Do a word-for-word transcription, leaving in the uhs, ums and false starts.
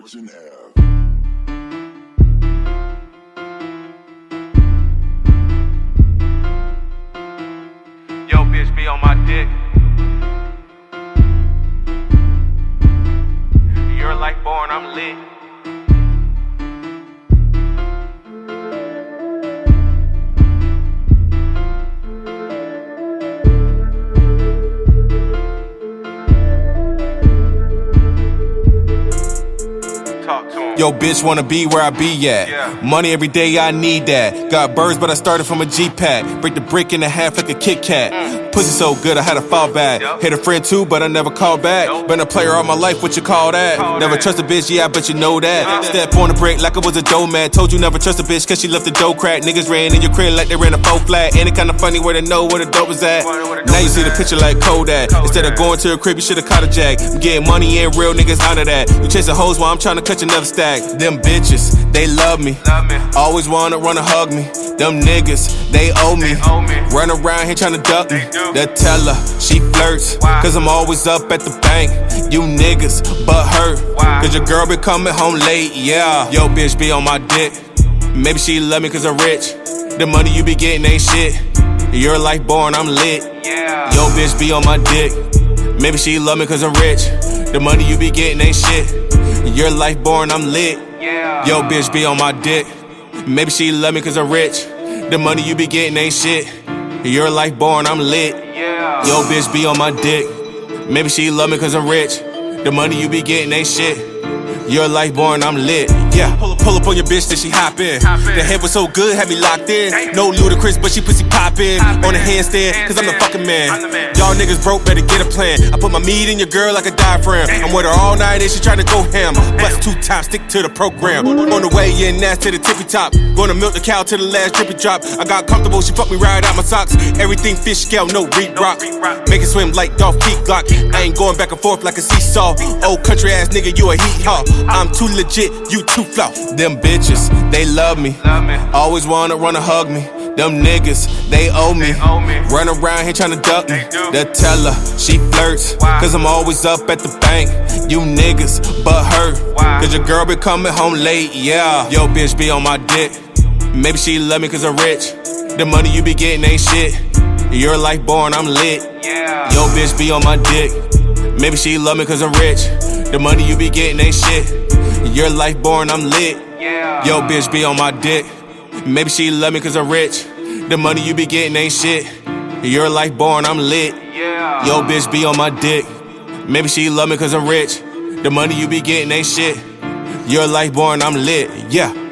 Virgin Ave. Yo, bitch, be on my dick. You're like born, I'm lit. Yo, bitch, wanna be where I be at. Yeah. Money every day, I need that. Got birds, but I started from a G-Pack. Break the brick in half like a Kit Kat. Mm. Pussy so good, I had to fall back. Yep. Hit a friend too, but I never called back. Nope. Been a player all my life, what you call that? Call never that. trust a bitch, yeah, I bet you know that. Uh. Step on the brake like it was a dough man. Told you never trust a bitch, cause she left the dough crack. Niggas ran in your crib like they ran a faux flat. Ain't it kinda funny where they know where the dope is at? Where the dope Now you is see the at. picture like Kodak. Kodak. Instead of going to a crib, you should've caught a jack. I'm getting money and real niggas out of that. You chasing hoes while I'm trying to catch another stack. Them bitches, they love me. Love me. Always wanna run and hug me. Them niggas, they owe me. They owe me. Run around here tryna duck me. They do. They tell her she flirts. Why? Cause I'm always up at the bank. You niggas, but hurt. Why? Cause your girl be coming home late, yeah. Yo, bitch, be on my dick. Maybe she love me cause I'm rich. The money you be getting ain't shit. You're like born, I'm lit. Yeah. Yo, bitch, be on my dick. Maybe she love me cause I'm rich. The money you be getting ain't shit. Your life born, I'm lit. Yeah. Yo, bitch, be on my dick. Maybe she love me cause I'm rich. The money you be getting ain't shit. Your life born, I'm lit. Yeah. Yo, bitch, be on my dick. Maybe she love me cause I'm rich. The money you be getting ain't shit. Your life born, I'm lit. Yeah, pull up, pull up on your bitch, then she hop in. Hop in. The head was so good, had me locked in. Damn. No Ludacris, but she pussy poppin'. Poppin'. On the handstand, cause I'm the Handstand. fucking man. I'm the man. Y'all niggas broke, better get a plan. I put my meat in your girl like a diaphragm. Damn. I'm with her all night and she tryna go ham. Plus two times, stick to the program. On the way in, ass to the tippy top. Gonna milk the cow to the last drippy drop. I got comfortable, she fucked me right out my socks. Everything fish scale, no reed rock. reed rock. Make it swim like Dolph Peak Glock. I ain't going back and forth like a seesaw. Old country ass nigga, you a heat haw. I'm too legit, you too flow. Them bitches, they love me. Love me. Always wanna run and hug me. Them niggas, they owe me. They owe me. Run around here tryna duck me. They do. They tell her she flirts. Why? Cause I'm always up at the bank. You niggas, but hurt. Why? Cause your girl be coming home late, yeah. Yo, bitch, be on my dick. Maybe she love me cause I'm rich. The money you be getting ain't shit. Your life born, I'm lit. Yeah. Yo, bitch, be on my dick. Maybe she love me cause I'm rich. The money you be getting ain't shit. Your life born, I'm lit. Yeah. Yo, bitch, be on my dick. Maybe she love me cause I'm rich. The money you be getting ain't shit. Your life born, I'm lit. Yeah. Yo, bitch, be on my dick. Maybe she love me cause I'm rich. The money you be getting ain't shit. Your life born, I'm lit, yeah.